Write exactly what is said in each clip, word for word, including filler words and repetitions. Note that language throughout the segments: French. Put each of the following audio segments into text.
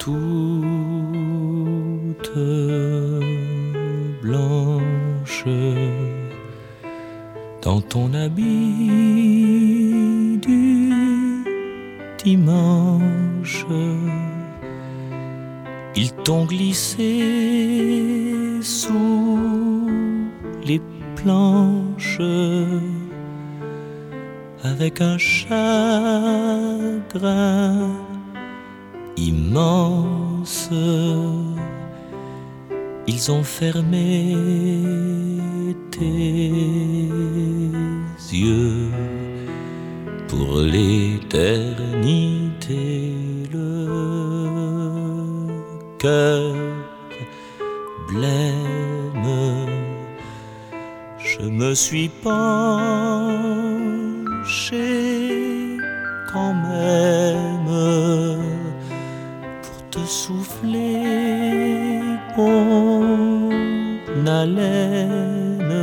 toute blanche dans ton habit du dimanche. Ils t'ont glissé sous les planches avec un chagrin immense. Ils ont fermé tes yeux pour l'éternité. Le cœur blême, je me suis penché quand même pour te souffler mon haleine,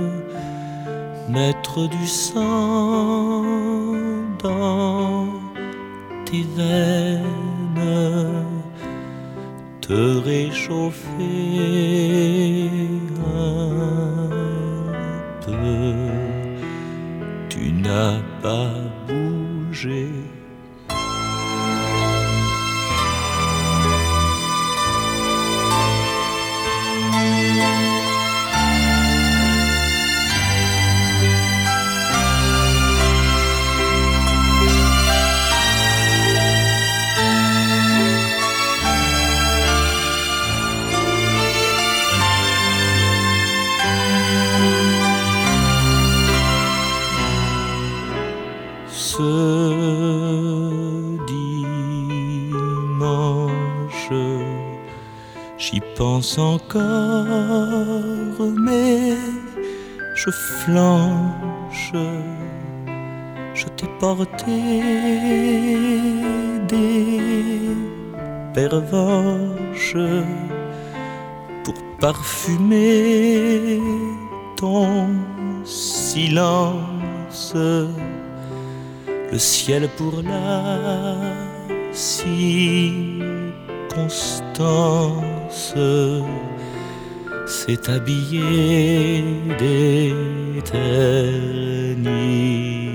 mettre du sang dans tes veines, te réchauffer un peu. Tu n'as pas bougé. Ce dimanche, j'y pense encore, mais je flanche. Je t'ai porté des pervenches pour parfumer ton silence. Le ciel pour la circonstance s'est habillé d'éternité.